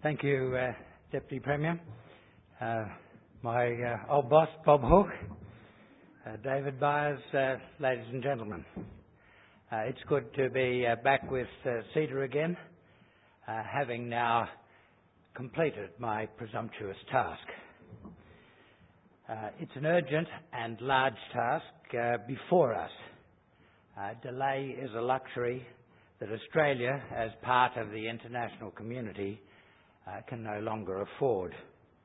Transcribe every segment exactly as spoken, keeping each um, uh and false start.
Thank you, uh, Deputy Premier. Uh, my uh, old boss, Bob Hawke, uh, David Byers, uh, ladies and gentlemen. Uh, it's good to be uh, back with uh, CEDA again, uh, having now completed my presumptuous task. Uh, it's an urgent and large task uh, before us. Uh, delay is a luxury that Australia, as part of the international community, uh, can no longer afford.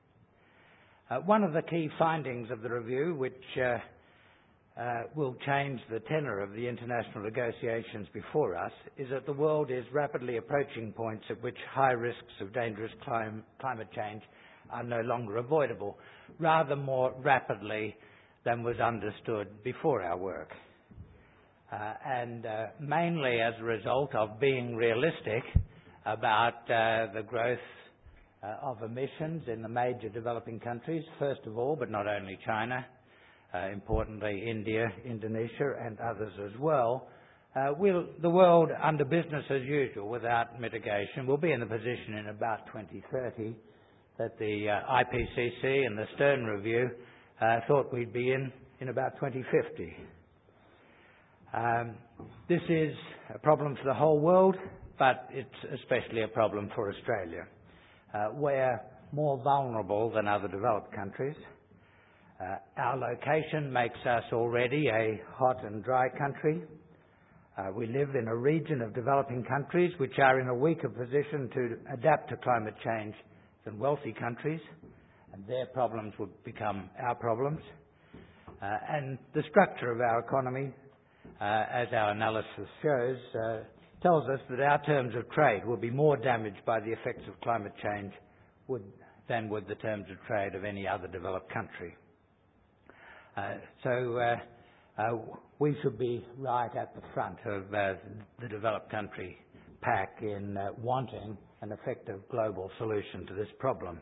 Uh, one of the key findings of the review, which uh, uh, will change the tenor of the international negotiations before us, is that the world is rapidly approaching points at which high risks of dangerous clim- climate change are no longer avoidable, rather more rapidly than was understood before our work. Uh, and uh, mainly as a result of being realistic about uh, the growth uh, of emissions in the major developing countries, first of all, but not only China, uh, importantly India, Indonesia and others as well. Uh, we'll, the world, under business as usual, without mitigation, will be in the position in about twenty thirty that the uh, I P C C and the Stern Review uh, thought we'd be in in about twenty fifty. Um, this is a problem for the whole world, but it's especially a problem for Australia. Uh, we're more vulnerable than other developed countries. Uh, our location makes us already a hot and dry country. Uh, we live in a region of developing countries which are in a weaker position to adapt to climate change than wealthy countries, and their problems would become our problems. Uh, and the structure of our economy, uh, as our analysis shows, uh, tells us that our terms of trade will be more damaged by the effects of climate change would, than would the terms of trade of any other developed country. Uh, so uh, uh, we should be right at the front of uh, the developed country pack in uh, wanting an effective global solution to this problem.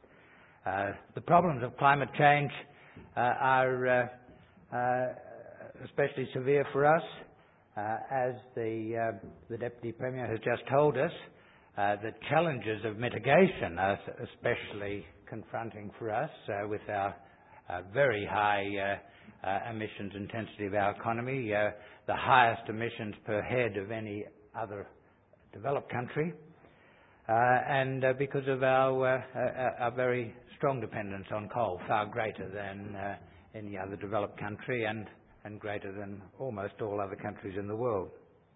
Uh, the problems of climate change uh, are uh, uh, especially severe for us. Uh, as the, uh, the Deputy Premier has just told us, uh, the challenges of mitigation are especially confronting for us uh, with our uh, very high uh, uh, emissions intensity of our economy, uh, the highest emissions per head of any other developed country, uh, and uh, because of our, uh, uh, our very strong dependence on coal, far greater than uh, any other developed country and and greater than almost all other countries in the world.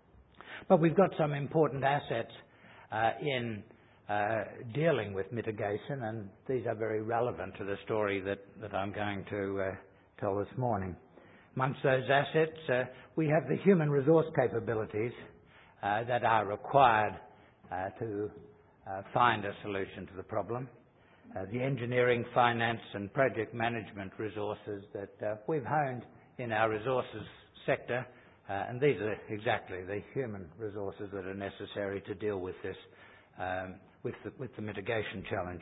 But we've got some important assets uh, in uh, dealing with mitigation, and these are very relevant to the story that, that I'm going to uh, tell this morning. Amongst those assets, uh, we have the human resource capabilities uh, that are required uh, to uh, find a solution to the problem. Uh, the engineering, finance and project management resources that uh, we've honed in our resources sector, uh, and these are exactly the human resources that are necessary to deal with this, um, with, the, with the mitigation challenge.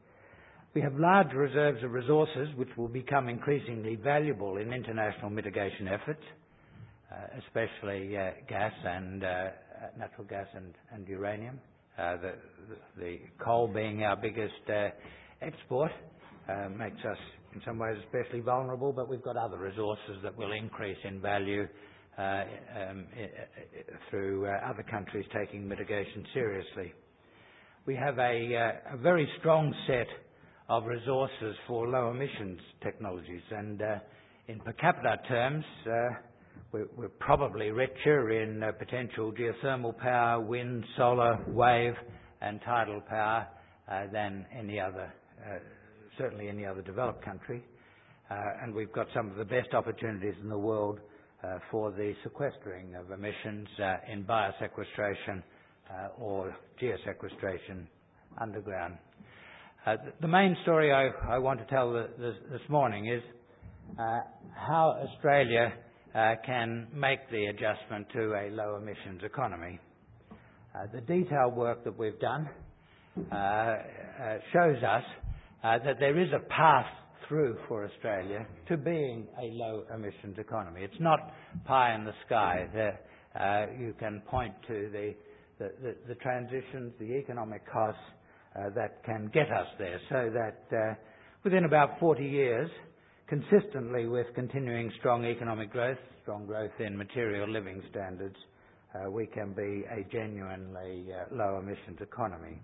We have large reserves of resources which will become increasingly valuable in international mitigation efforts, uh, especially uh, gas and uh, natural gas and, and uranium. Uh, the, the, the coal being our biggest uh, export uh, makes us in some ways especially vulnerable, but we've got other resources that will increase in value uh, um, I, I, through uh, other countries taking mitigation seriously. We have a, uh, a very strong set of resources for low emissions technologies, and uh, in per capita terms uh, we're, we're probably richer in uh, potential geothermal power, wind, solar, wave and tidal power uh, than any other uh, certainly any other developed country, uh, and we've got some of the best opportunities in the world uh, for the sequestering of emissions uh, in biosequestration uh, or geosequestration underground. Uh, the main story I, I want to tell the, this, this morning is uh, how Australia uh, can make the adjustment to a low emissions economy. Uh, the detailed work that we've done uh, uh, shows us Uh, that there is a path through for Australia to being a low emissions economy. It's not pie in the sky. There, uh, you can point to the, the, the, the transitions, the economic costs uh, that can get us there, so that uh, within about forty years, consistently with continuing strong economic growth, strong growth in material living standards, uh, we can be a genuinely uh, low emissions economy.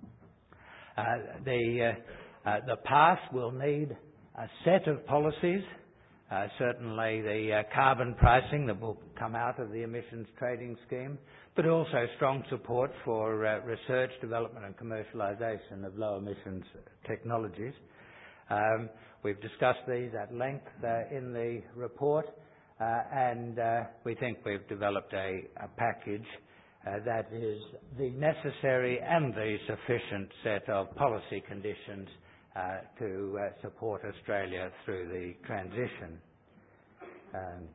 Uh, the, uh, uh, the path will need a set of policies, uh, certainly the uh, carbon pricing that will come out of the emissions trading scheme, but also strong support for uh, research, development and commercialisation of low emissions technologies. Um, we've discussed these at length uh, in the report, uh, and uh, we think we've developed a, a package uh, that is the necessary and the sufficient set of policy conditions uh, to uh, support Australia through the transition. Um,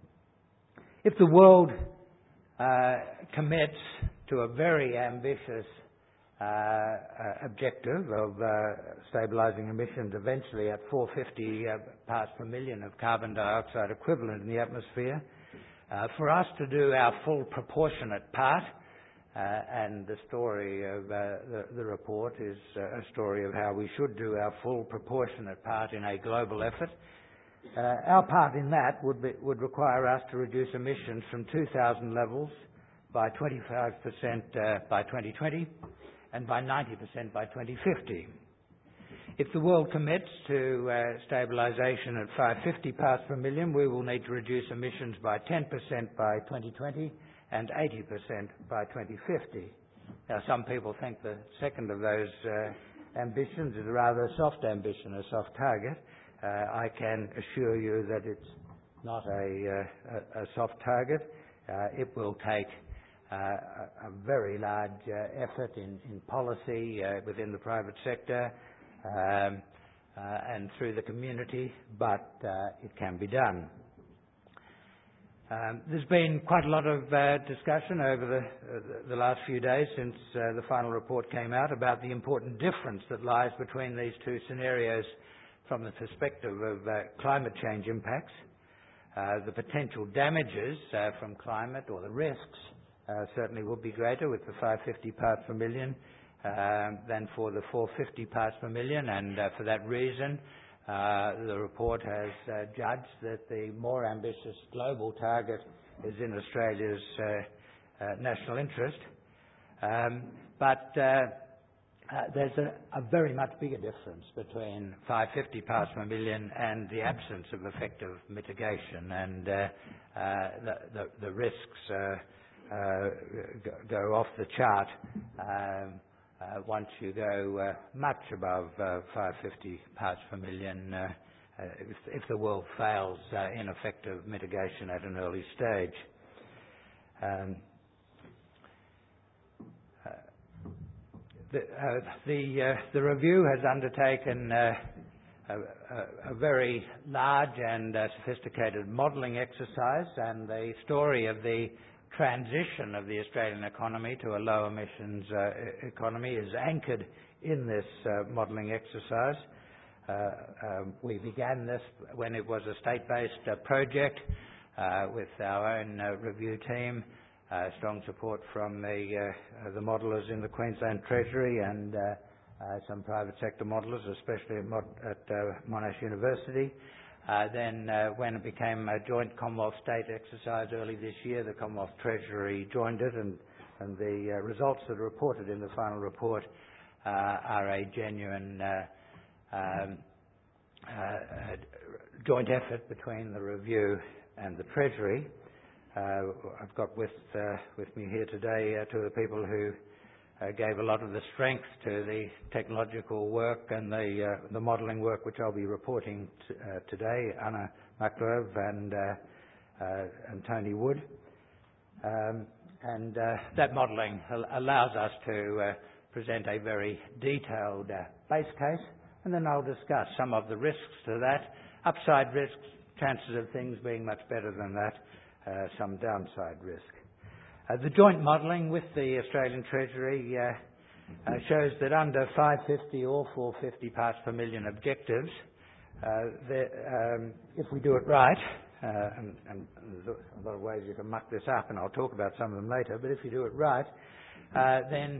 if the world uh, commits to a very ambitious Uh, uh, objective of uh, stabilising emissions eventually at four hundred fifty uh, parts per million of carbon dioxide equivalent in the atmosphere, uh, for us to do our full proportionate part, uh, and the story of uh, the, the report is uh, a story of how we should do our full proportionate part in a global effort. Uh, our part in that would, be, would require us to reduce emissions from two thousand levels by twenty-five percent uh, by twenty twenty, and by ninety percent by twenty fifty. If the world commits to uh, stabilisation at five hundred fifty parts per million, we will need to reduce emissions by ten percent by twenty twenty and eighty percent by twenty fifty. Now, some people think the second of those uh, ambitions is a rather soft ambition, a soft target. Uh, I can assure you that it's not a, uh, a, a soft target. Uh, it will take Uh, a, a very large uh, effort in, in policy uh, within the private sector um, uh, and through the community, but uh, it can be done. Um, there's been quite a lot of uh, discussion over the, uh, the last few days since uh, the final report came out about the important difference that lies between these two scenarios from the perspective of uh, climate change impacts, uh, the potential damages uh, from climate, or the risks Uh, certainly would be greater with the five hundred fifty parts per million um, than for the four hundred fifty parts per million, and uh, for that reason uh, the report has uh, judged that the more ambitious global target is in Australia's uh, uh, national interest. Um, but uh, uh, there's a, a very much bigger difference between five hundred fifty parts per million and the absence of effective mitigation, and uh, uh, the, the, the risks uh, Uh, go off the chart um, uh, once you go uh, much above uh, five hundred fifty parts per million uh, uh, if, if the world fails uh, in effective mitigation at an early stage. Um, uh, the, uh, the, uh, the review has undertaken uh, a, a, a very large and uh, sophisticated modelling exercise, and the story of the transition of the Australian economy to a low emissions uh, economy is anchored in this uh, modelling exercise. Uh, um, we began this when it was a state-based uh, project uh, with our own uh, review team, uh, strong support from the, uh, the modellers in the Queensland Treasury and uh, uh, some private sector modellers, especially at, Mod at uh, Monash University. Uh, then uh, when it became a joint Commonwealth State exercise early this year, the Commonwealth Treasury joined it, and, and the uh, results that are reported in the final report uh, are a genuine uh, um, uh, joint effort between the review and the Treasury. Uh, I've got with, uh, with me here today uh, two of the people who Uh, gave a lot of the strength to the technological work and the, uh, the modelling work which I'll be reporting t uh, today, Anna Makarov and, uh, uh, and Tony Wood. Um, and uh, that modelling al allows us to uh, present a very detailed uh, base case, and then I'll discuss some of the risks to that, upside risks, chances of things being much better than that, uh, some downside risk. Uh, the joint modelling with the Australian Treasury uh, uh, shows that under five hundred fifty or four hundred fifty parts per million objectives, uh, the, um, if we do it right, uh, and, and there's a lot of ways you can muck this up, and I'll talk about some of them later, but if you do it right, uh, then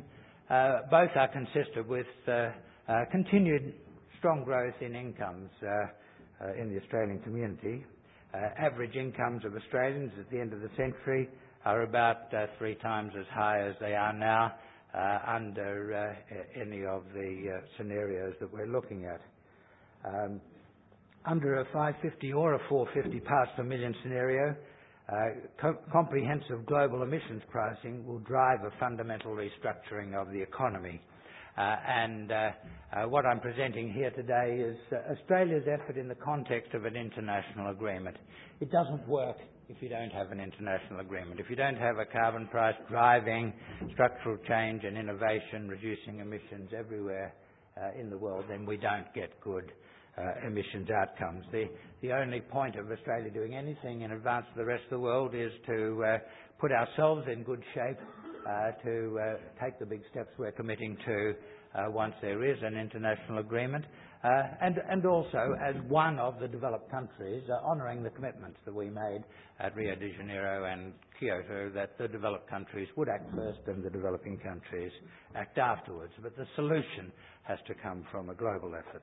uh, both are consistent with uh, uh, continued strong growth in incomes uh, uh, in the Australian community. Uh, average incomes of Australians at the end of the century are about uh, three times as high as they are now uh, under uh, any of the uh, scenarios that we're looking at. Um, under a five fifty or a four fifty parts per million scenario, uh, co- comprehensive global emissions pricing will drive a fundamental restructuring of the economy. Uh, and uh, uh, what I'm presenting here today is uh, Australia's effort in the context of an international agreement. It doesn't work if you don't have an international agreement. If you don't have a carbon price driving structural change and innovation, reducing emissions everywhere uh, in the world, then we don't get good uh, emissions outcomes. The, the only point of Australia doing anything in advance of the rest of the world is to uh, put ourselves in good shape Uh, to uh, take the big steps we're committing to uh, once there is an international agreement, uh, and, and also as one of the developed countries uh, honouring the commitments that we made at Rio de Janeiro and Kyoto that the developed countries would act first and the developing countries act afterwards. But the solution has to come from a global effort.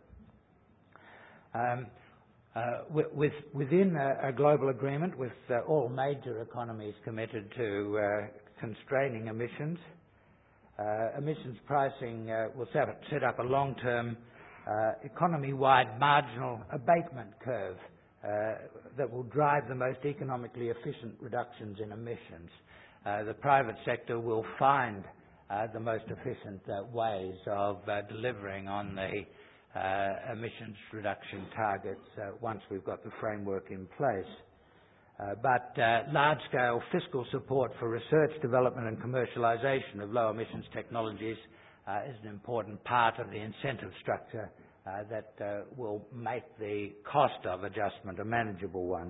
Um, Uh, with, within a, a global agreement with uh, all major economies committed to uh, constraining emissions, uh, emissions pricing uh, will set up, set up a long-term uh, economy-wide marginal abatement curve uh, that will drive the most economically efficient reductions in emissions. Uh, the private sector will find uh, the most efficient uh, ways of uh, delivering on the Uh, emissions reduction targets uh, once we've got the framework in place. Uh, but uh, large-scale fiscal support for research, development and commercialisation of low emissions technologies uh, is an important part of the incentive structure uh, that uh, will make the cost of adjustment a manageable one.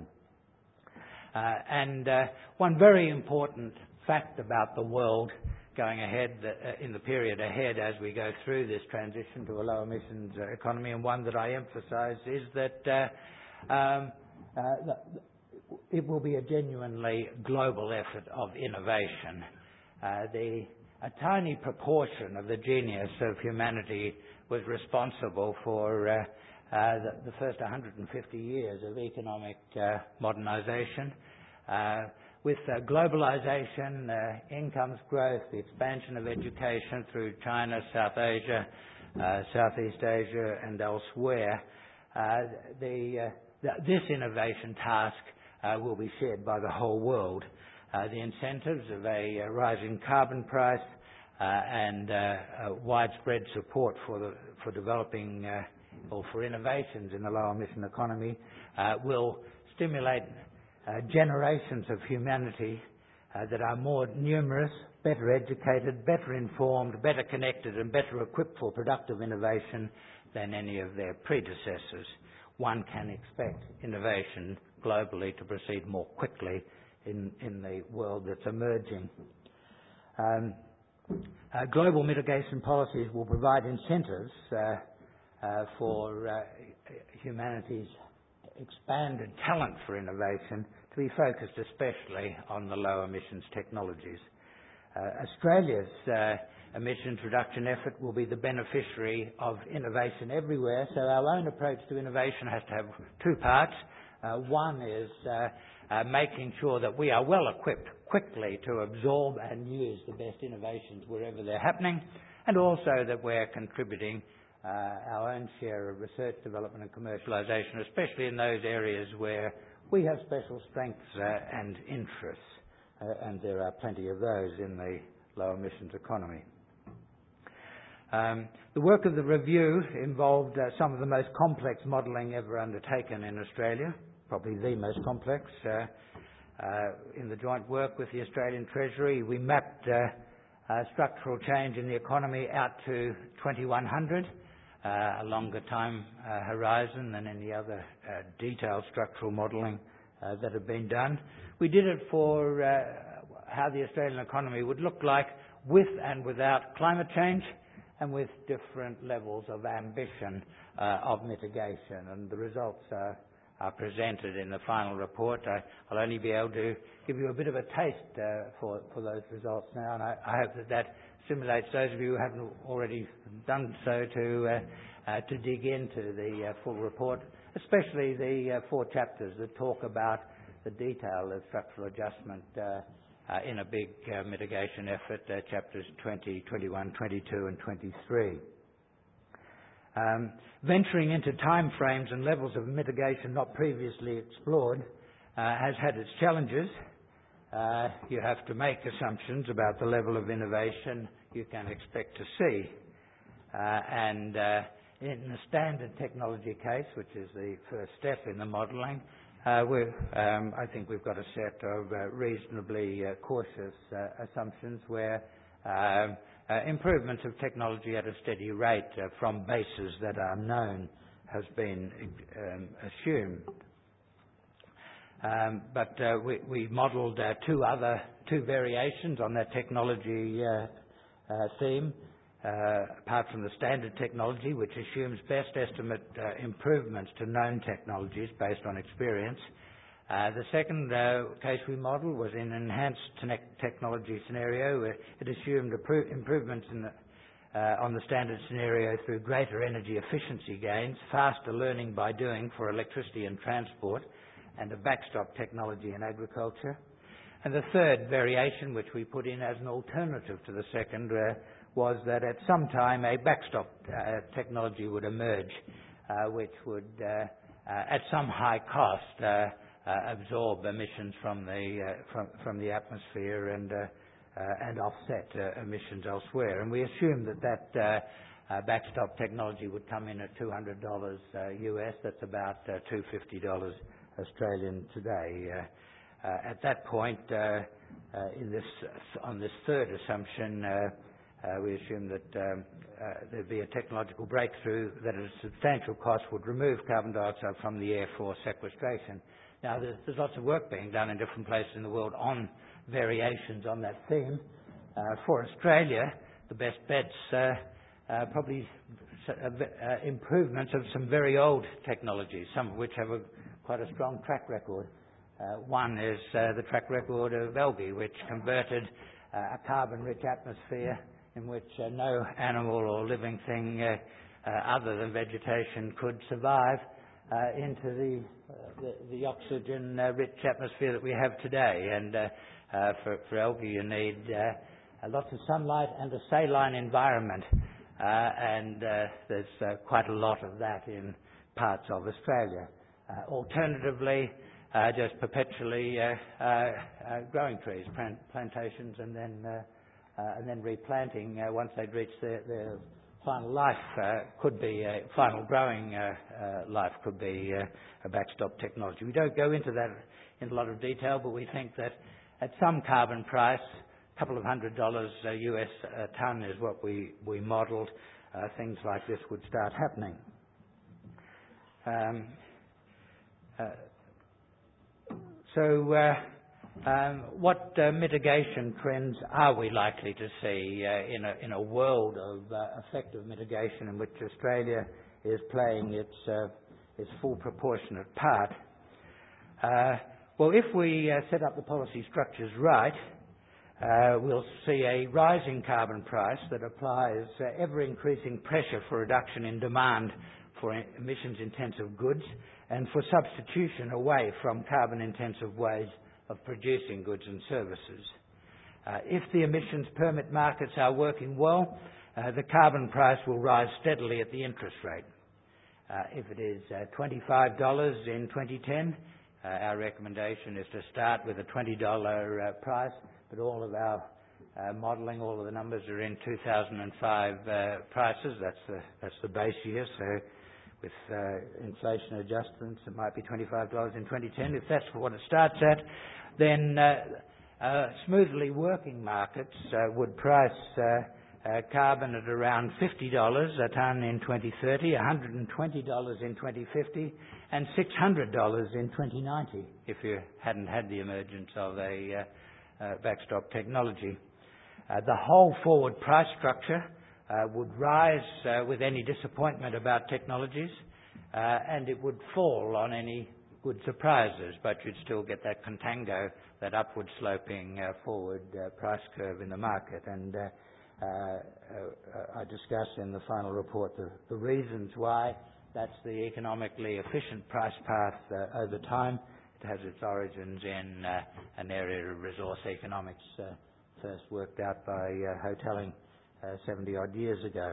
Uh, and uh, one very important fact about the world going ahead uh, in the period ahead as we go through this transition to a low emissions uh, economy, and one that I emphasise, is that uh, um, uh, it will be a genuinely global effort of innovation. Uh, the, a tiny proportion of the genius of humanity was responsible for uh, uh, the, the first one hundred fifty years of economic uh, modernisation. Uh, With uh, globalisation, uh, incomes growth, the expansion of education through China, South Asia, uh, Southeast Asia and elsewhere, uh, the, uh, th this innovation task uh, will be shared by the whole world. Uh, the incentives of a uh, rising carbon price uh, and uh, uh, widespread support for, the, for developing uh, or for innovations in the low emission economy uh, will stimulate Uh, generations of humanity uh, that are more numerous, better educated, better informed, better connected and better equipped for productive innovation than any of their predecessors. One can expect innovation globally to proceed more quickly in, in the world that's emerging. Um, uh, global mitigation policies will provide incentives uh, uh, for uh, humanity's expanded talent for innovation to be focused especially on the low emissions technologies. Uh, Australia's uh, emissions reduction effort will be the beneficiary of innovation everywhere, so our own approach to innovation has to have two parts. Uh, one is uh, uh, making sure that we are well equipped quickly to absorb and use the best innovations wherever they're happening, and also that we're contributing Uh, our own share of research, development and commercialisation, especially in those areas where we have special strengths uh, and interests, uh, and there are plenty of those in the low emissions economy. Um, the work of the review involved uh, some of the most complex modelling ever undertaken in Australia, probably the most complex. Uh, uh, in the joint work with the Australian Treasury, we mapped uh, uh, structural change in the economy out to twenty-one hundred. Uh, a longer time uh, horizon than any other uh, detailed structural modelling uh, that had been done. We did it for uh, how the Australian economy would look like with and without climate change, and with different levels of ambition uh, of mitigation. And the results are, are presented in the final report. I, I'll only be able to give you a bit of a taste uh, for, for those results now, and I, I hope that that stimulates those of you who haven't already done so to uh, uh, to dig into the uh, full report, especially the uh, four chapters that talk about the detail of structural adjustment uh, uh, in a big uh, mitigation effort, uh, chapters twenty, twenty-one, twenty-two and twenty-three. Um, venturing into time frames and levels of mitigation not previously explored uh, has had its challenges. Uh, you have to make assumptions about the level of innovation you can expect to see. Uh, and uh, in the standard technology case, which is the first step in the modelling, uh, um, I think we've got a set of uh, reasonably uh, cautious uh, assumptions where uh, uh, improvements of technology at a steady rate uh, from bases that are known has been um, assumed. Um, but uh, we, we modelled uh, two other, two variations on that technology uh, uh, theme, uh, apart from the standard technology, which assumes best estimate uh, improvements to known technologies based on experience. Uh, the second uh, case we modelled was in an enhanced te technology scenario. Where it assumed improvements in the, uh, on the standard scenario through greater energy efficiency gains, faster learning by doing for electricity and transport, and a backstop technology in agriculture. And the third variation, which we put in as an alternative to the second, uh, was that at some time a backstop uh, technology would emerge, uh, which would, uh, uh, at some high cost, uh, uh, absorb emissions from the uh, from, from the atmosphere and uh, uh, and offset uh, emissions elsewhere. And we assumed that that uh, uh, backstop technology would come in at two hundred dollars uh, U S. That's about uh, two hundred fifty dollars Australian today. Uh, uh, at that point, uh, uh, in this, uh, on this third assumption, uh, uh, we assumed that um, uh, there'd be a technological breakthrough that at a substantial cost would remove carbon dioxide from the air for sequestration. Now, there's, there's lots of work being done in different places in the world on variations on that theme. Uh, for Australia, the best bets uh, uh, probably uh, uh, improvements of some very old technologies, some of which have a quite a strong track record. Uh, one is uh, the track record of algae, which converted uh, a carbon-rich atmosphere in which uh, no animal or living thing uh, uh, other than vegetation could survive uh, into the, uh, the, the oxygen-rich atmosphere that we have today. And uh, uh, for, for algae you need uh, lots of sunlight and a saline environment. Uh, and uh, there's uh, quite a lot of that in parts of Australia. Uh, alternatively, uh, just perpetually uh, uh, uh, growing trees, plant plantations, and then uh, uh, and then replanting uh, once they'd reached their, their final life uh, could be a final growing uh, uh, life could be uh, a backstop technology. We don't go into that in a lot of detail, but we think that at some carbon price, a couple of hundred dollars uh, U S a tonne is what we we modelled. Uh, things like this would start happening. Um, Uh, so, uh, um, what uh, mitigation trends are we likely to see uh, in, a, in a world of uh, effective mitigation in which Australia is playing its, uh, its full proportionate part? Uh, well, if we uh, set up the policy structures right, uh, we'll see a rising carbon price that applies uh, ever-increasing pressure for reduction in demand for emissions-intensive goods and for substitution away from carbon-intensive ways of producing goods and services. Uh, if the emissions permit markets are working well, uh, the carbon price will rise steadily at the interest rate. Uh, if it is uh, twenty-five dollars in twenty ten, uh, our recommendation is to start with a twenty dollar uh, price, but all of our uh, modelling, all of the numbers are in two thousand five uh, prices. That's the, that's the base year, so with uh, inflation adjustments, it might be twenty-five dollars in twenty ten. If that's what it starts at, then uh, uh, smoothly working markets uh, would price uh, uh, carbon at around fifty dollars a tonne in twenty thirty, one hundred twenty dollars in twenty fifty, and six hundred dollars in twenty ninety, if you hadn't had the emergence of a uh, uh, backstop technology. Uh, the whole forward price structure Uh, would rise uh, with any disappointment about technologies, uh, and it would fall on any good surprises, but you'd still get that contango, that upward sloping uh, forward uh, price curve in the market. And uh, uh, uh, I discussed in the final report the, the reasons why. That's the economically efficient price path uh, over time. It has its origins in uh, an area of resource economics uh, first worked out by uh, Hotelling uh, seventy odd years ago.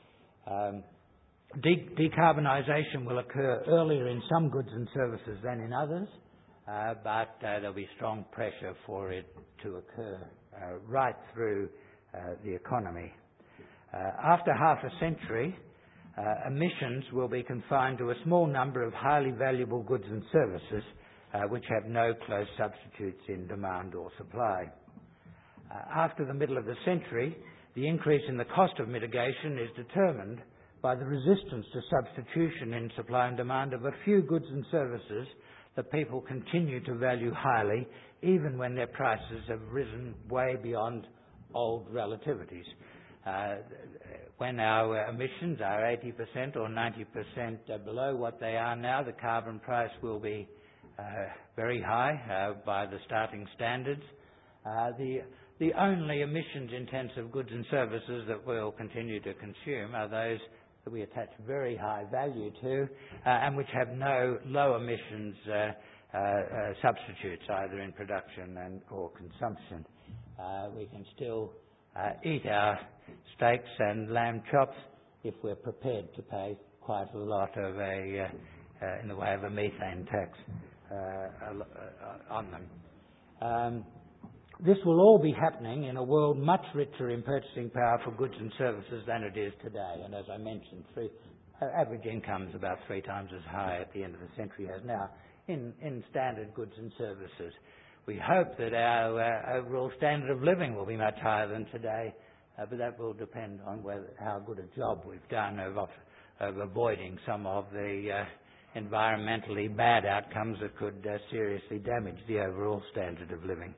Um, de- decarbonisation will occur earlier in some goods and services than in others, uh, but uh, there'll be strong pressure for it to occur uh, right through uh, the economy. Uh, after half a century, uh, emissions will be confined to a small number of highly valuable goods and services uh, which have no close substitutes in demand or supply. Uh, after the middle of the century, the increase in the cost of mitigation is determined by the resistance to substitution in supply and demand of a few goods and services that people continue to value highly, even when their prices have risen way beyond old relativities. Uh, when our emissions are eighty percent or ninety percent below what they are now, the carbon price will be uh, very high uh, by the starting standards. Uh, the, the only emissions-intensive goods and services that we'll continue to consume are those that we attach very high value to uh, and which have no low emissions uh, uh, uh, substitutes, either in production and or consumption. Uh, we can still uh, eat our steaks and lamb chops if we're prepared to pay quite a lot of a, uh, uh, in the way of a methane tax uh, uh, on them. Um, This will all be happening in a world much richer in purchasing power for goods and services than it is today. And as I mentioned, three, uh, average income is about three times as high at the end of the century as now in, in standard goods and services. We hope that our uh, overall standard of living will be much higher than today, uh, but that will depend on whether, how good a job we've done of, of avoiding some of the uh, environmentally bad outcomes that could uh, seriously damage the overall standard of living.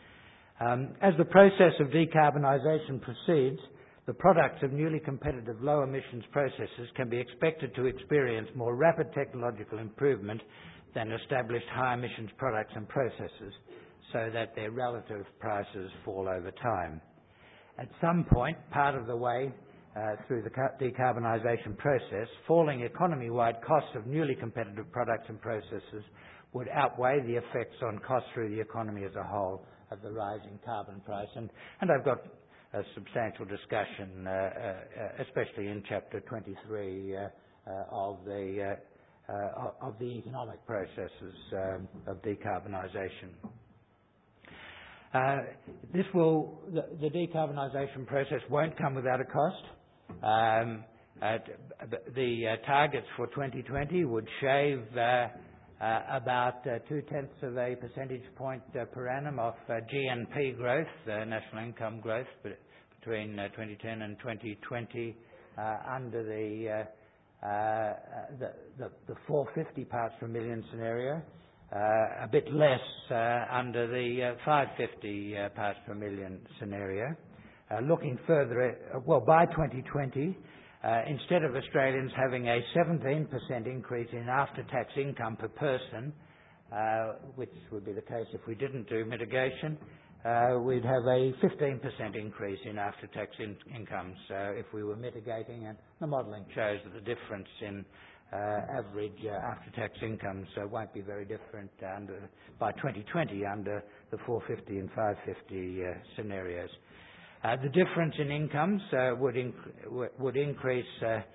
Um, as the process of decarbonisation proceeds, the products of newly competitive low emissions processes can be expected to experience more rapid technological improvement than established high emissions products and processes, so that their relative prices fall over time. At some point, part of the way uh, through the decarbonisation process, falling economy-wide costs of newly competitive products and processes would outweigh the effects on costs through the economy as a whole of the rising carbon price. And, and I've got a substantial discussion, uh, uh, especially in Chapter twenty-three uh, uh, of, the, uh, uh, of the economic processes um, of decarbonisation. Uh, this will, the, the decarbonisation process won't come without a cost. Um, uh, the uh, targets for twenty twenty would shave uh, Uh, about uh, two-tenths of a percentage point uh, per annum of uh, G N P growth, uh, national income growth, between uh, twenty ten and twenty twenty uh, under the, uh, uh, the, the, the four hundred fifty parts per million scenario, uh, a bit less uh, under the uh, five hundred fifty uh, parts per million scenario. Uh, looking further at, uh, well, by twenty twenty, Uh, instead of Australians having a seventeen percent increase in after-tax income per person, uh, which would be the case if we didn't do mitigation, uh, we'd have a fifteen percent increase in after-tax in incomes uh, if we were mitigating, and the modelling shows that the difference in uh, average uh, after-tax incomes uh, won't be very different under, by twenty twenty under the four hundred fifty and five hundred fifty uh, scenarios. Uh, the difference in incomes uh, would, inc would increase uh, uh,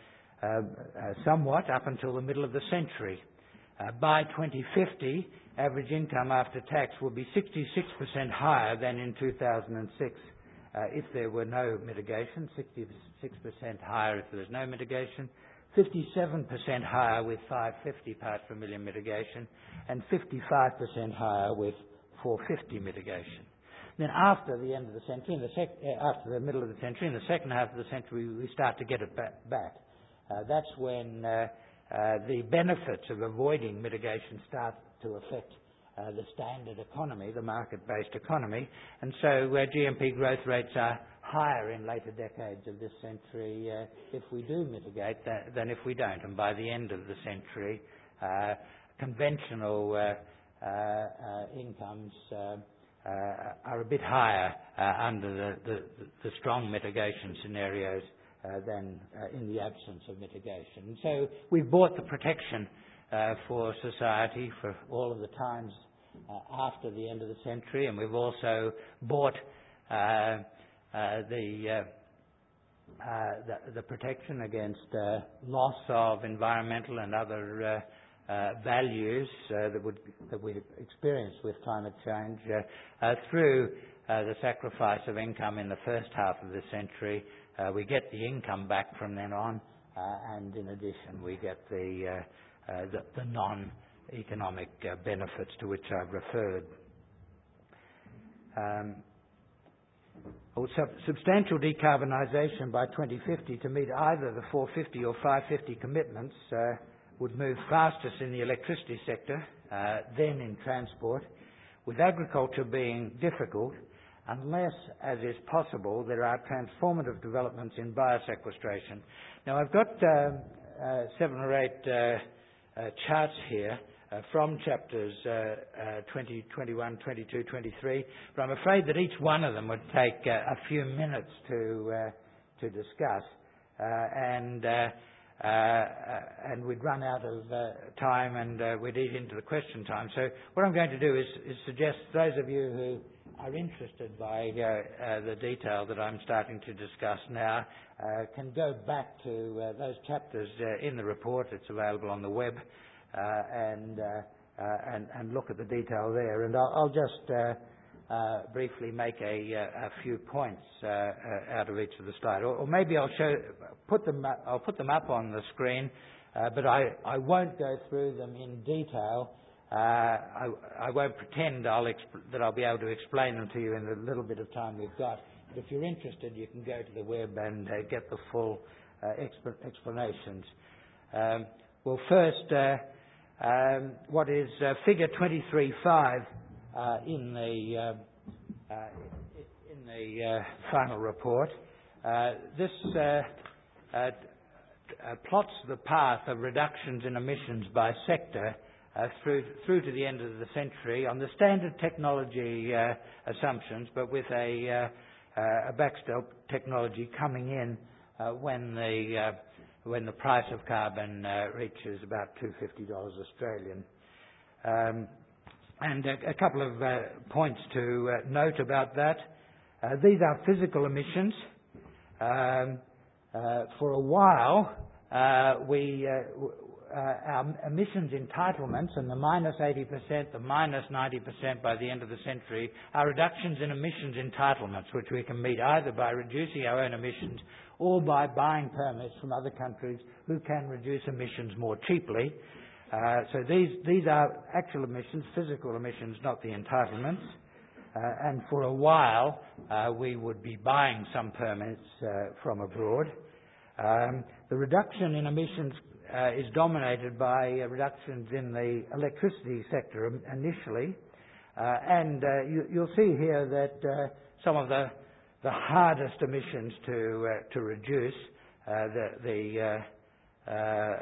uh, somewhat up until the middle of the century. Uh, by twenty fifty, average income after tax would be sixty-six percent higher than in two thousand six uh, if there were no mitigation, sixty-six percent higher if there was no mitigation, fifty-seven percent higher with five hundred fifty parts per million mitigation, and fifty-five percent higher with four hundred fifty mitigation. Then after the end of the century, in the sec uh, after the middle of the century, in the second half of the century, we start to get it ba back. Uh, that's when uh, uh, the benefits of avoiding mitigation start to affect uh, the standard economy, the market-based economy, and so uh, G N P growth rates are higher in later decades of this century uh, if we do mitigate that, than if we don't. And by the end of the century, uh, conventional uh, uh, uh, incomes uh, uh, are a bit higher uh, under the, the, the strong mitigation scenarios uh, than uh, in the absence of mitigation. And so we've bought the protection uh, for society for all of the times uh, after the end of the century, and we've also bought uh, uh, the uh, Uh, the, the protection against uh, loss of environmental and other uh, uh, values uh, that would that we experience with climate change uh, uh, through uh, the sacrifice of income in the first half of the century. Uh, we get the income back from then on, uh, and in addition we get the uh, uh, the, the non-economic uh, benefits to which I've referred. Um, Or sub- substantial decarbonisation by twenty fifty to meet either the four fifty or five fifty commitments uh, would move fastest in the electricity sector, uh, then in transport, with agriculture being difficult unless, as is possible, there are transformative developments in biosequestration. Now, I've got uh, uh, seven or eight uh, uh, charts here Uh, from chapters uh, uh, twenty, twenty-one, twenty-two, twenty-three, but I'm afraid that each one of them would take uh, a few minutes to uh, to discuss, uh, and uh, uh, and we'd run out of uh, time, and uh, we'd eat into the question time. So what I'm going to do is, is suggest those of you who are interested by uh, uh, the detail that I'm starting to discuss now uh, can go back to uh, those chapters uh, in the report. It's available on the web. Uh, and, uh, uh, and and look at the detail there. And I'll, I'll just uh, uh, briefly make a, uh, a few points uh, uh, out of each of the slides, or, or maybe I'll show put them up, I'll put them up on the screen, uh, but I, I won't go through them in detail. Uh, I, I won't pretend I'll exp- that I'll be able to explain them to you in the little bit of time we've got. But if you're interested, you can go to the web and uh, get the full uh, exp- explanations. Um, well, first. Uh, Um, what is uh, figure twenty-three five uh, in the uh, uh, in the uh, final report? Uh, this uh, uh, uh, plots the path of reductions in emissions by sector uh, through through to the end of the century on the standard technology uh, assumptions, but with a uh, uh, a backstop technology coming in uh, when the uh, when the price of carbon uh, reaches about two hundred fifty dollars Australian. Um, and a, a couple of uh, points to uh, note about that. Uh, these are physical emissions. Um, uh, for a while, uh, we uh, w- uh, our emissions entitlements and the minus eighty percent, the minus ninety percent by the end of the century are reductions in emissions entitlements, which we can meet either by reducing our own emissions or by buying permits from other countries who can reduce emissions more cheaply. Uh, so these, these are actual emissions, physical emissions, not the entitlements. Uh, and for a while, uh, we would be buying some permits uh, from abroad. Um, the reduction in emissions uh, is dominated by uh, reductions in the electricity sector initially. Uh, and uh, you, you'll see here that uh, some of the the hardest emissions to uh, to reduce, uh, the the, uh, uh,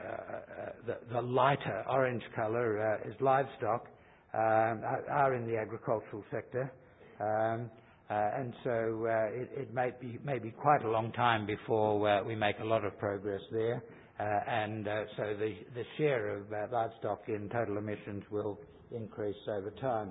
the the lighter orange colour uh, is livestock, um, are in the agricultural sector, um, uh, and so uh, it, it may be may be quite a long time before uh, we make a lot of progress there, uh, and uh, so the the share of uh, livestock in total emissions will increase over time.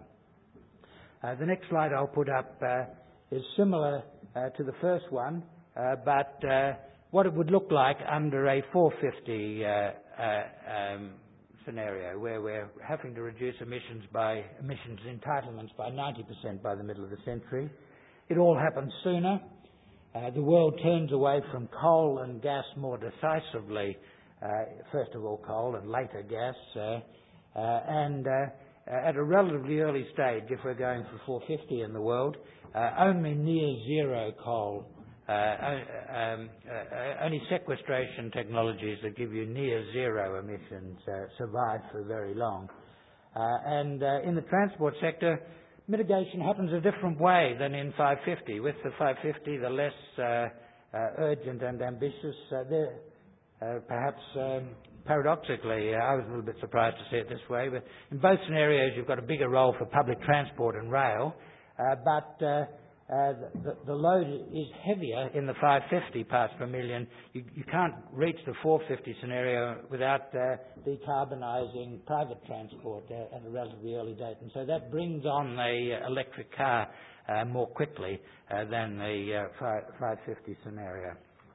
Uh, the next slide I'll put up uh, is similar Uh, to the first one, uh, but uh, what it would look like under a four fifty uh, uh, um, scenario, where we're having to reduce emissions by emissions entitlements by ninety percent by the middle of the century. It all happens sooner. Uh, the world turns away from coal and gas more decisively, uh, first of all coal and later gas, uh, uh, and uh, at a relatively early stage, if we're going for four fifty in the world, Uh, only near zero coal, uh, um, uh, only sequestration technologies that give you near zero emissions uh, survive for very long. Uh, and uh, in the transport sector, mitigation happens a different way than in five fifty. With the five fifty, the less uh, uh, urgent and ambitious, uh, they're, uh, perhaps um, paradoxically, uh, I was a little bit surprised to see it this way, but in both scenarios you've got a bigger role for public transport and rail. uh, but uh, uh, the, the load is heavier in the five hundred fifty parts per million. You, you can't reach the four hundred fifty scenario without uh, decarbonising private transport uh, at a relatively early date, and so that brings on the electric car uh, more quickly uh, than the uh, five hundred fifty scenario.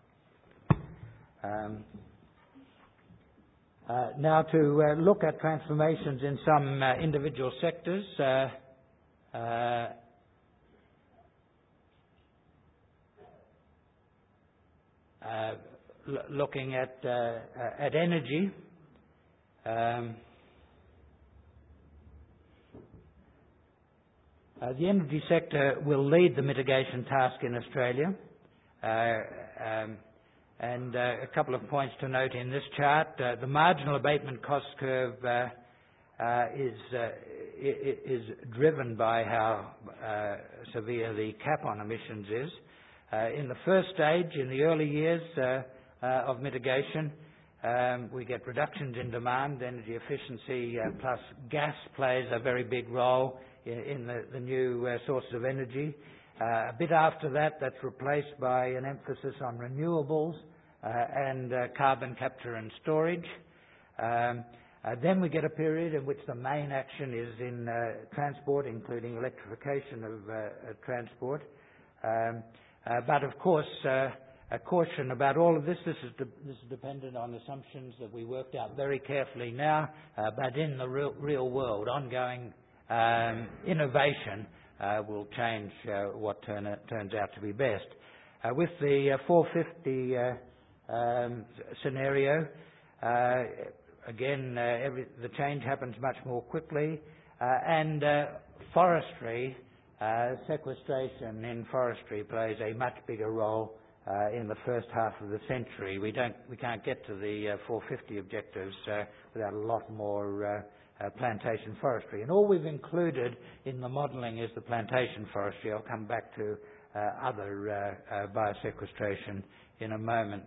Um, uh, now to uh, look at transformations in some uh, individual sectors. Uh, uh, uh, l- looking at uh, uh, at energy. Um, uh, the energy sector will lead the mitigation task in Australia. Uh, um, And uh, a couple of points to note in this chart. Uh, the marginal abatement cost curve uh, uh, is, uh, is driven by how uh, severe the cap on emissions is. Uh, in the first stage, in the early years uh, uh, of mitigation, um, we get reductions in demand, energy efficiency, uh, plus gas plays a very big role in, in the, the new uh, sources of energy. Uh, a bit after that, that's replaced by an emphasis on renewables uh, and uh, carbon capture and storage. Um, uh, then we get a period in which the main action is in uh, transport, including electrification of uh, uh, transport. Um, uh, but of course, uh, a caution about all of this. This is, de- this is dependent on assumptions that we worked out very carefully now, uh, but in the real, real world, ongoing um, innovation Uh, will change uh, what turn, uh, turns out to be best. Uh, with the uh, four hundred fifty uh, um, scenario, uh, again, uh, every, the change happens much more quickly, uh, and uh, forestry, uh, sequestration in forestry plays a much bigger role uh, in the first half of the century. We don't, we can't get to the uh, four hundred fifty objectives uh, without a lot more uh, Uh, plantation forestry. And all we've included in the modelling is the plantation forestry. I'll come back to uh, other uh, uh, biosequestration in a moment.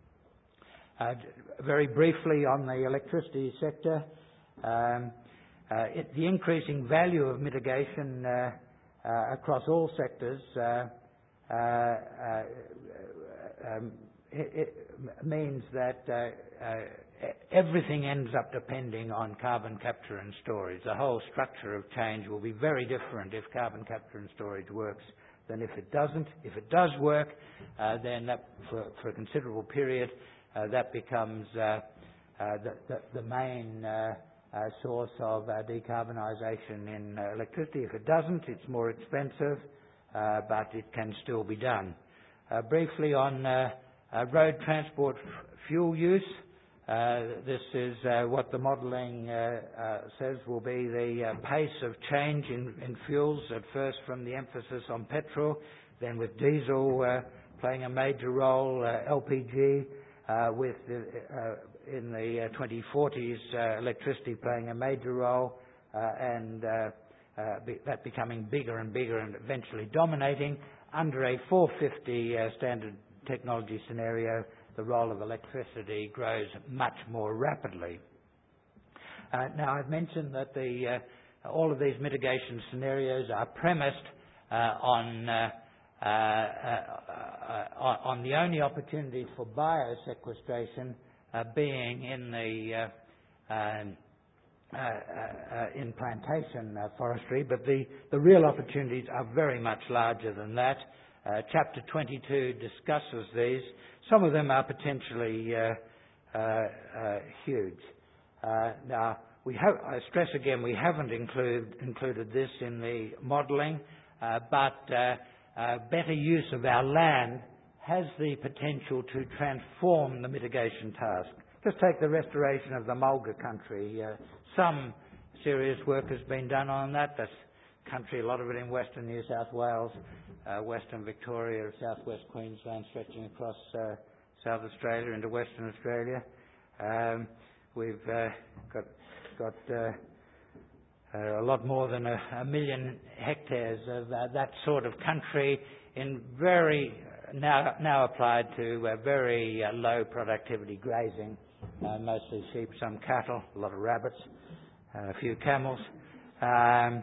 Uh, very briefly on the electricity sector, um, uh, it, the increasing value of mitigation uh, uh, across all sectors uh, uh, uh, um, it, it means that uh, uh, everything ends up depending on carbon capture and storage. The whole structure of change will be very different if carbon capture and storage works than if it doesn't. If it does work, uh, then that, for, for a considerable period, uh, that becomes uh, uh, the, the, the main uh, uh, source of uh, decarbonisation in uh, electricity. If it doesn't, it's more expensive, uh, but it can still be done. Uh, briefly on uh, uh, road transport f- fuel use. Uh, this is uh, what the modelling uh, uh, says will be the uh, pace of change in, in fuels, at first from the emphasis on petrol, then with diesel uh, playing a major role, uh, L P G, uh, with the, uh, in the uh, twenty forties uh, electricity playing a major role, uh, and uh, uh, be, that becoming bigger and bigger and eventually dominating. Under a four hundred fifty uh, standard technology scenario, the role of electricity grows much more rapidly. Uh, now, I've mentioned that the, uh, all of these mitigation scenarios are premised uh, on, uh, uh, uh, uh, on the only opportunities for biosequestration uh, being in the uh, um, uh, uh, in plantation uh, forestry, but the, the real opportunities are very much larger than that. Uh, chapter twenty-two discusses these. Some of them are potentially uh, uh, uh, huge. Uh, now, we have, I stress again, we haven't include, included this in the modelling, uh, but uh, uh, better use of our land has the potential to transform the mitigation task. Just take the restoration of the Mulga country. Uh, some serious work has been done on that. That's country, a lot of it in western New South Wales, uh, western Victoria, southwest Queensland, stretching across uh, South Australia into Western Australia. Um, we've uh, got got uh, uh, a lot more than a, a million hectares of uh, that sort of country in very now now applied to uh, very uh, low productivity grazing, uh, mostly sheep, some cattle, a lot of rabbits, uh, a few camels. Um,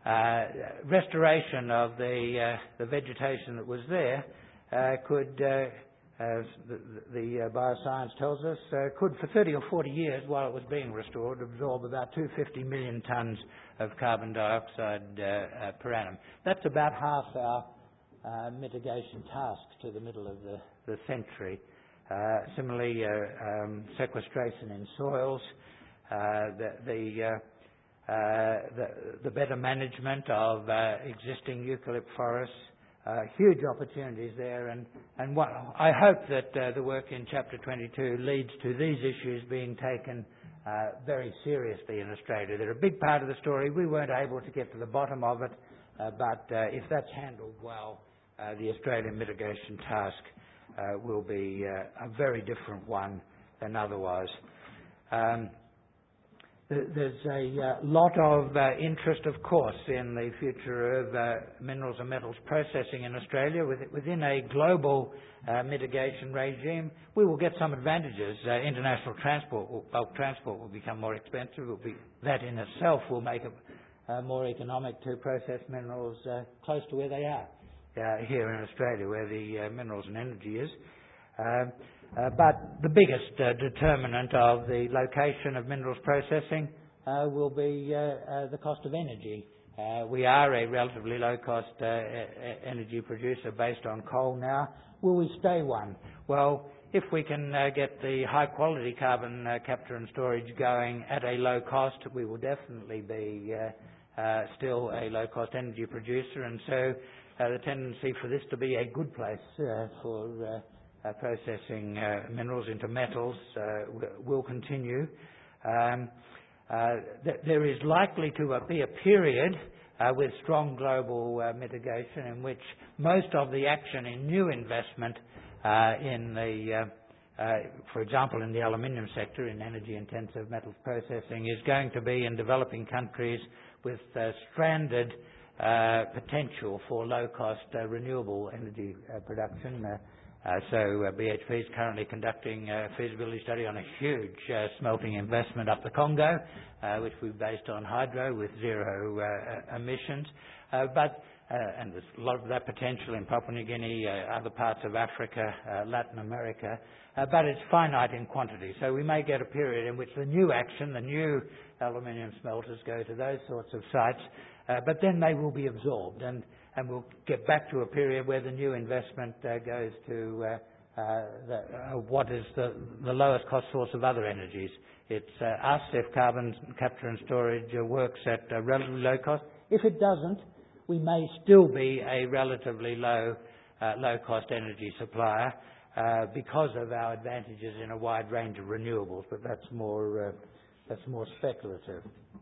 uh, restoration of the, uh, the vegetation that was there uh, could, uh, as the, the uh, bioscience tells us, uh, could for thirty or forty years, while it was being restored, absorb about two hundred fifty million tonnes of carbon dioxide uh, uh, per annum. That's about half our uh, mitigation task to the middle of the, the century. Uh, similarly, uh, um, sequestration in soils, uh, the, the, uh, uh, the, the better management of uh, existing eucalypt forests, uh, huge opportunities there, and, and what, I hope that uh, the work in Chapter twenty-two leads to these issues being taken uh, very seriously in Australia. They're a big part of the story. We weren't able to get to the bottom of it, uh, but uh, if that's handled well, uh, the Australian mitigation task uh, will be uh, a very different one than otherwise. Um, There's a uh, lot of uh, interest, of course, in the future of uh, minerals and metals processing in Australia. With, within a global uh, mitigation regime, we will get some advantages. Uh, international transport, will, bulk transport will become more expensive. Will be, that in itself will make it uh, more economic to process minerals uh, close to where they are, uh, here in Australia, where the uh, minerals and energy is. Um, Uh, but the biggest uh, determinant of the location of minerals processing uh, will be uh, uh, the cost of energy. Uh, we are a relatively low-cost uh, energy producer based on coal now. Will we stay one? Well, if we can uh, get the high-quality carbon uh, capture and storage going at a low cost, we will definitely be uh, uh, still a low-cost energy producer. And so uh, the tendency for this to be a good place uh, for uh, Uh, processing uh, minerals into metals uh, will continue. Um, uh, th there is likely to uh, be a period uh, with strong global uh, mitigation in which most of the action in new investment uh, in the, uh, uh, for example, in the aluminium sector, in energy-intensive metals processing, is going to be in developing countries with uh, stranded uh, potential for low-cost uh, renewable energy uh, production. Uh, Uh, so uh, B H P is currently conducting a feasibility study on a huge uh, smelting investment up the Congo, uh, which we've based on hydro with zero uh, emissions. Uh, but uh, and there's a lot of that potential in Papua New Guinea, uh, other parts of Africa, uh, Latin America, uh, but it's finite in quantity. So we may get a period in which the new action, the new aluminium smelters go to those sorts of sites, uh, but then they will be absorbed, and and we'll get back to a period where the new investment uh, goes to uh, uh, the, uh, what is the, the lowest cost source of other energies. It's uh, us if carbon capture and storage uh, works at a relatively low cost. If it doesn't, we may still be a relatively low, uh, low-cost energy supplier uh, because of our advantages in a wide range of renewables, but that's more, uh, that's more speculative.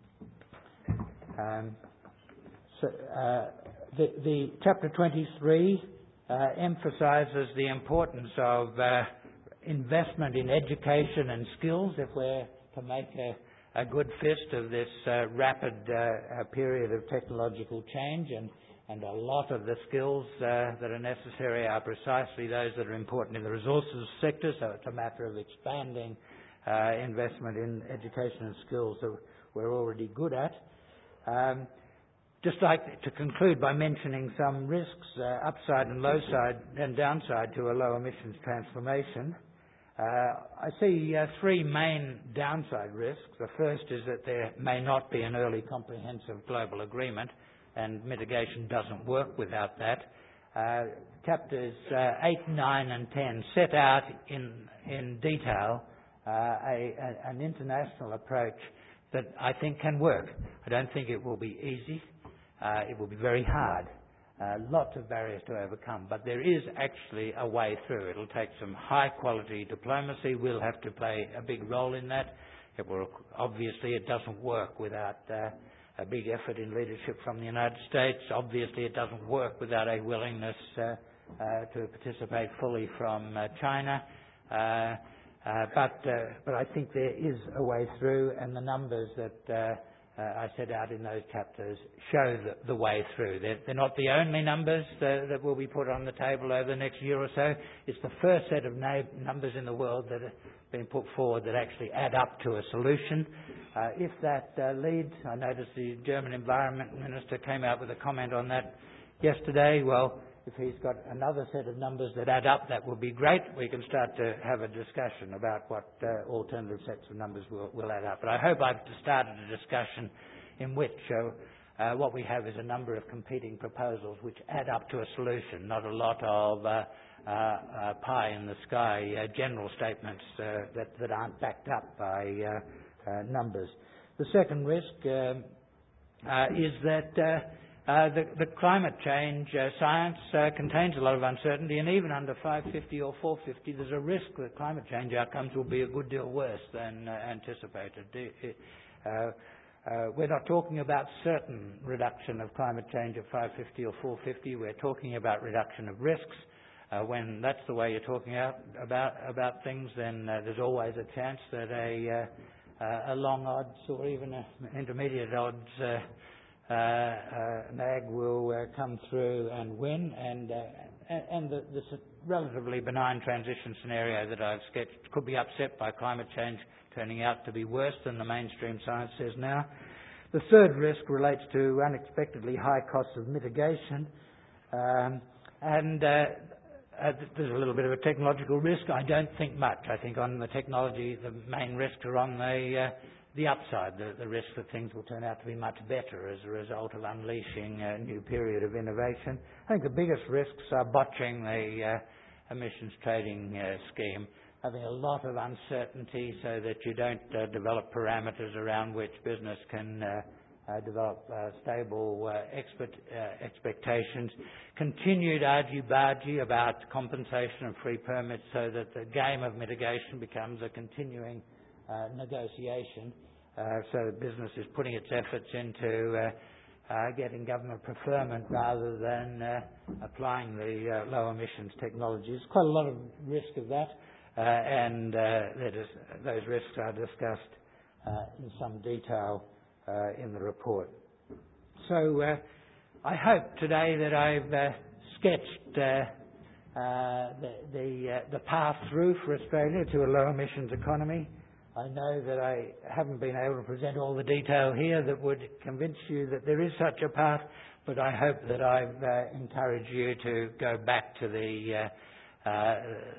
Um, so, uh, The, the Chapter twenty-three uh, emphasises the importance of uh, investment in education and skills if we're to make a, a good fist of this uh, rapid uh, period of technological change, and, and a lot of the skills uh, that are necessary are precisely those that are important in the resources sector, so it's a matter of expanding uh, investment in education and skills that we're already good at. Um, Just like to conclude by mentioning some risks, uh, upside and low side and downside to a low emissions transformation. Uh, I see uh, three main downside risks. The first is that there may not be an early comprehensive global agreement, and mitigation doesn't work without that. Uh, chapters uh, eight, nine and ten set out in, in detail uh, a, a, an international approach that I think can work. I don't think it will be easy. Uh, it will be very hard, uh, lots of barriers to overcome, but there is actually a way through. It'll take some high-quality diplomacy. We'll have to play a big role in that. It will, obviously, it doesn't work without uh, a big effort in leadership from the United States. Obviously, it doesn't work without a willingness uh, uh, to participate fully from uh, China. Uh, uh, but, uh, but I think there is a way through, and the numbers that uh, uh, I set out in those chapters show the, the way through. They're, they're not the only numbers uh, that will be put on the table over the next year or so. It's the first set of na- numbers in the world that have been put forward that actually add up to a solution. Uh, if that uh, leads, I noticed the German Environment Minister came out with a comment on that yesterday. Well, if he's got another set of numbers that add up, that would be great. We can start to have a discussion about what uh, alternative sets of numbers will, will add up. But I hope I've started a discussion in which uh, uh, what we have is a number of competing proposals which add up to a solution, not a lot of uh, uh, uh, pie in the sky uh, general statements uh, that, that aren't backed up by uh, uh, numbers. The second risk um, uh, is that uh, Uh, the, the climate change uh, science uh, contains a lot of uncertainty, and even under five fifty or four fifty, there's a risk that climate change outcomes will be a good deal worse than uh, anticipated. Uh, uh, we're not talking about certain reduction of climate change at five fifty or four fifty. We're talking about reduction of risks. Uh, when that's the way you're talking out about about things, then uh, there's always a chance that a, uh, a long odds or even an intermediate odds uh, Uh, uh, N A G will uh, come through and win, and uh, and the, this relatively benign transition scenario that I've sketched could be upset by climate change turning out to be worse than the mainstream science says now. The third risk relates to unexpectedly high costs of mitigation, um, and uh, uh, there's a little bit of a technological risk. I don't think much. I think on the technology, the main risks are on the uh, The upside, the, the risk that things will turn out to be much better as a result of unleashing a new period of innovation. I think the biggest risks are botching the uh, emissions trading uh, scheme, having a lot of uncertainty so that you don't uh, develop parameters around which business can uh, uh, develop uh, stable uh, expert, uh, expectations, continued argy-bargy about compensation and free permits so that the game of mitigation becomes a continuing Uh, negotiation, uh, so business is putting its efforts into uh, uh, getting government preferment rather than uh, applying the uh, low emissions technologies. Quite a lot of risk of that, uh, and uh, that is, those risks are discussed uh, in some detail uh, in the report. So uh, I hope today that I've uh, sketched uh, uh, the, the, uh, the path through for Australia to a low emissions economy. I know that I haven't been able to present all the detail here that would convince you that there is such a path, but I hope that I've uh, encouraged you to go back to the, uh, uh,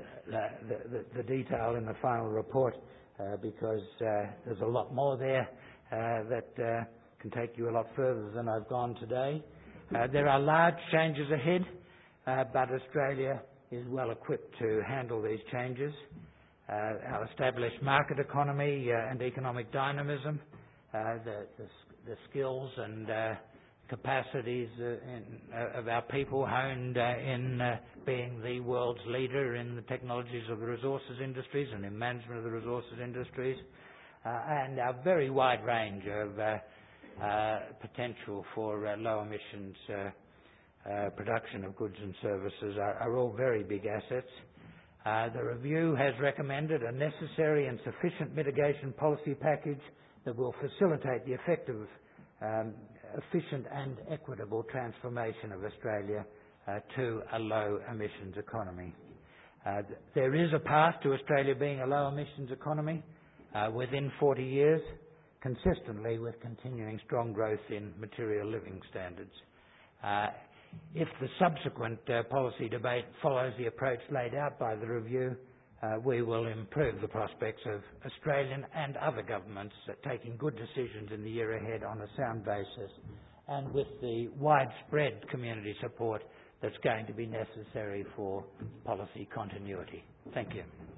the, the, the detail in the final report uh, because uh, there's a lot more there uh, that uh, can take you a lot further than I've gone today. Uh, there are large changes ahead, uh, but Australia is well equipped to handle these changes. Uh, our established market economy uh, and economic dynamism, uh, the, the, the skills and uh, capacities uh, in, uh, of our people honed uh, in uh, being the world's leader in the technologies of the resources industries and in management of the resources industries, uh, and our very wide range of uh, uh, potential for uh, low emissions uh, uh, production of goods and services are, are all very big assets. Uh, the review has recommended a necessary and sufficient mitigation policy package that will facilitate the effective, um, efficient and equitable transformation of Australia uh, to a low emissions economy. Uh, th- there is a path to Australia being a low emissions economy uh, within forty years, consistently with continuing strong growth in material living standards. Uh, If the subsequent uh, policy debate follows the approach laid out by the review, uh, we will improve the prospects of Australian and other governments uh, taking good decisions in the year ahead on a sound basis and with the widespread community support that's going to be necessary for policy continuity. Thank you.